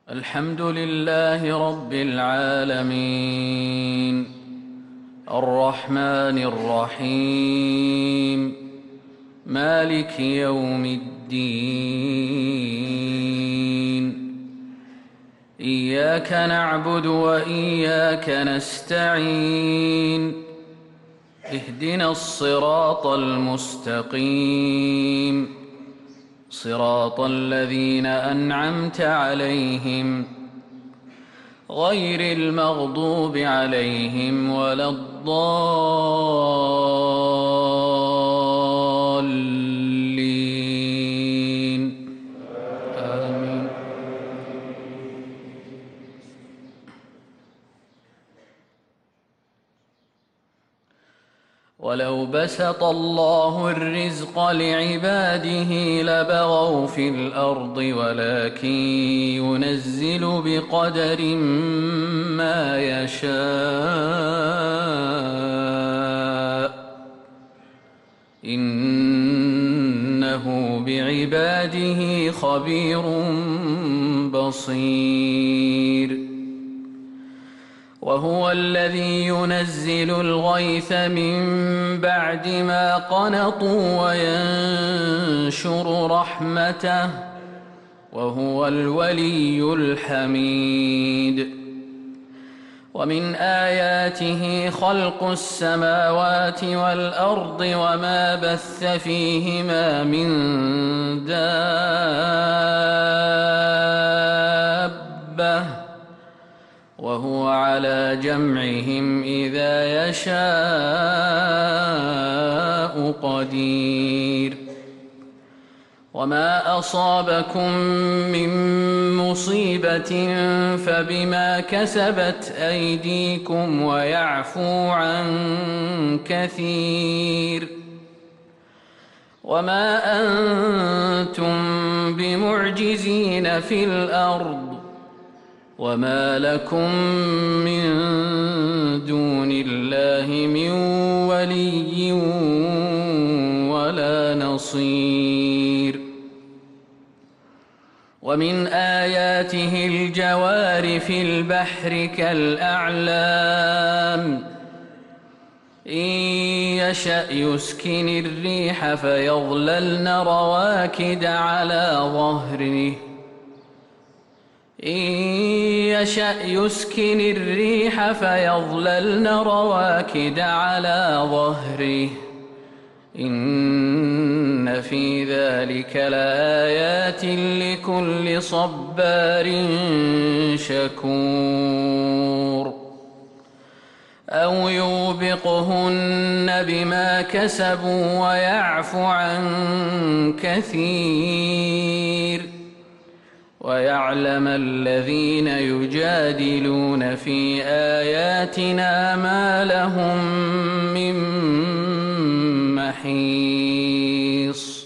الحمد لله رب العالمين الرحمن الرحيم مالك يوم الدين إياك نعبد وإياك نستعين اهدنا الصراط المستقيم صراط الذين أنعمت عليهم غير المغضوب عليهم ولا الضالين آمين. ولو بسط الله الرزق لعباده لبغوا في الأرض ولكن ينزل بقدر ما يشاء إنه بعباده خبير بصير. وهو الذي ينزل الغيث من بعد ما قنطوا وينشر رحمته وهو الولي الحميد. ومن آياته خلق السماوات والأرض وما بث فيهما من دابة وهو على جمعهم إذا يشاء قدير. وما أصابكم من مصيبة فبما كسبت أيديكم ويعفو عن كثير. وما أنتم بمعجزين في الأرض وما لكم من دون الله من ولي ولا نصير. ومن آياته الجوار في البحر كالأعلام إن يشأ يسكن الريح فيظللن رواكد على ظهره إن يشأ يسكن الريح فيظللن رواكد على ظهره إن في ذلك لآيات لكل صبار شكور. أو يوبقهن بما كسبوا ويعفو عن كثير. ويعلم الذين يجادلون في آياتنا ما لهم من محيص.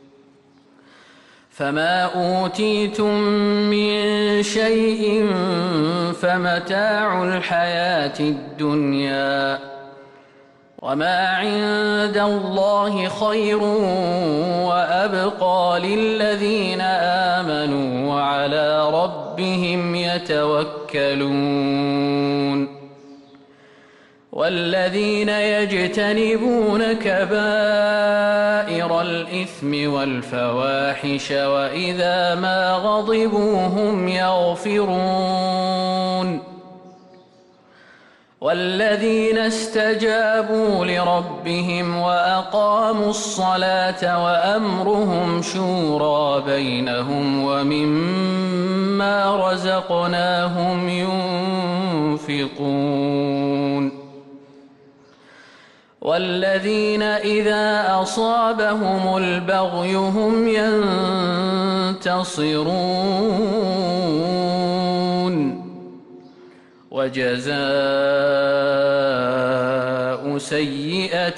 فما أوتيتم من شيء فمتاع الحياة الدنيا وما عند الله خير وأبقى للذين آمنوا وعلى ربهم يتوكلون. والذين يجتنبون كبائر الإثم والفواحش وإذا ما غضبوا هم يغفرون. والذين استجابوا لربهم وأقاموا الصلاة وأمرهم شورى بينهم ومما رزقناهم ينفقون. والذين إذا أصابهم البغي هم ينتصرون. وجزاء سيئة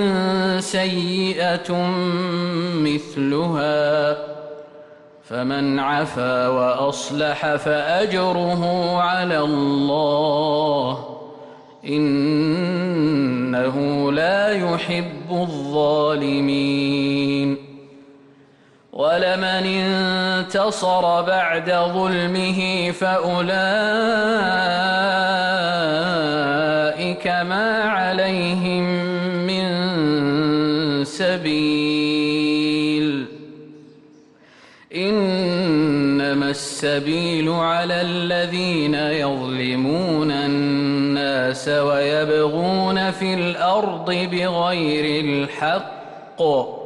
سيئة مثلها فمن عفا وأصلح فأجره على الله إنه لا يحب الظالمين. ولمن انتصر بعد ظلمه فأولئك ما عليهم من سبيل إنما السبيل على الذين يظلمون الناس ويبغون في الأرض بغير الحق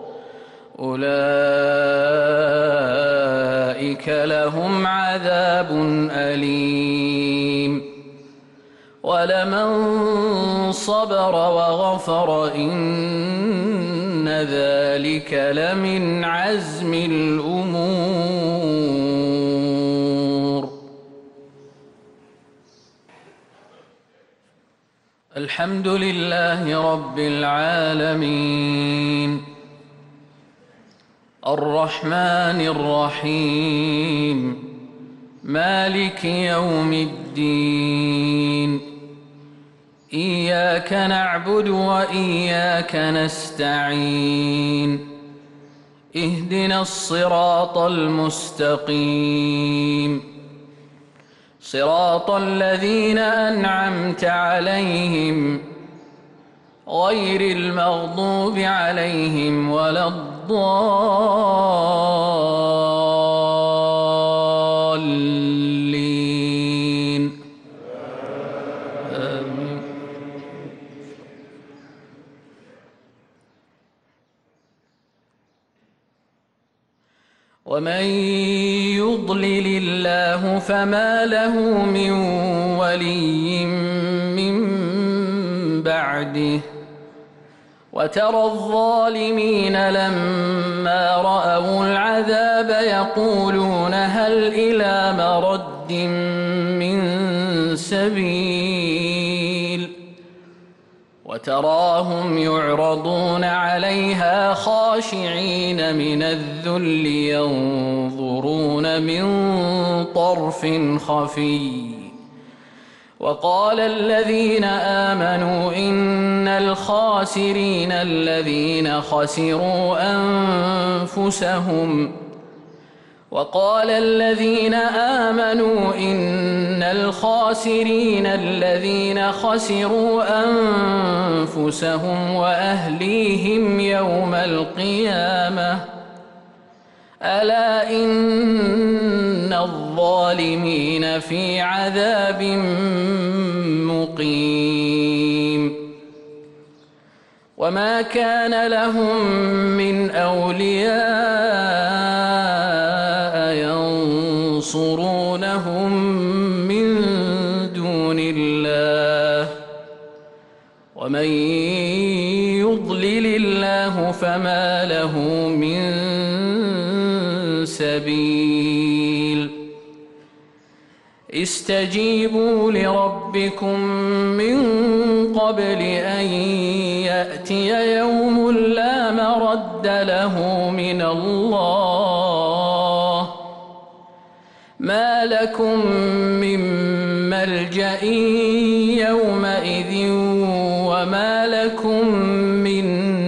أولئك لهم عذاب أليم ولمن صبر وغفر إن ذلك لمن عزم الأمور. الحمد لله رب العالمين الرحمن الرحيم مالك يوم الدين إياك نعبد وإياك نستعين اهدنا الصراط المستقيم صراط الذين أنعمت عليهم غير المغضوب عليهم ولا الضالين آمين. ومن يضلل الله فما له من ولي من بعده وترى الظالمين لما رأوا العذاب يقولون هل إلى مرد من سبيل وتراهم يعرضون عليها خاشعين من الذل ينظرون من طرف خفي وقال الذين آمنوا إن الخاسرين الذين خسروا أنفسهم وأهليهم يوم القيامة ألا إن الظالمين في عذاب مقيم وما كان لهم من أولياء ينصرونهم من دون الله ومن يضلل الله فما له من سبيل استجيبوا لربكم من قبل أن يأتي يوم لا مرد له من الله ما لكم من ملجأ يومئذ وما لكم من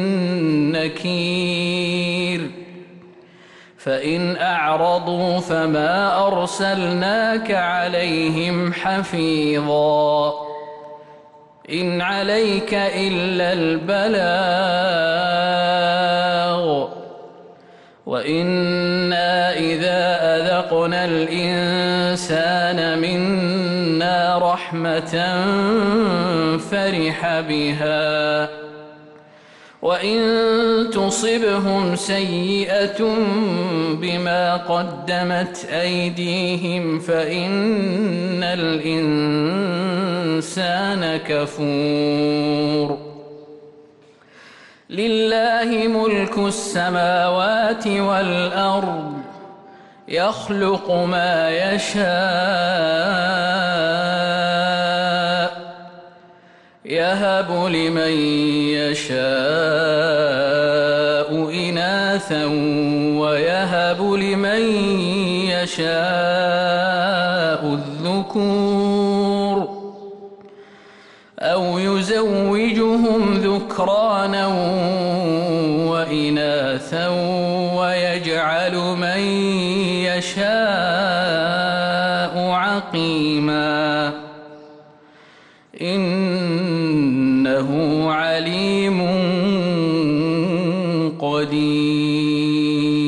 نكير فإن أعرضوا فما أرسلناك عليهم حفيظا إن عليك إلا البلاغ وإنا إذا أذقنا الإنسان منا رحمة فرح بها وإن تصبهم سيئة بما قدمت أيديهم فإن الإنسان كفور لله ملك السماوات والأرض يخلق ما يشاء يهب لمن يشاء إناثا ويهب لمن يشاء الذكور أو يزوجهم ذكرانا وإناثا ويجعل يجعل من يشاء عقيما إنه عليم قدير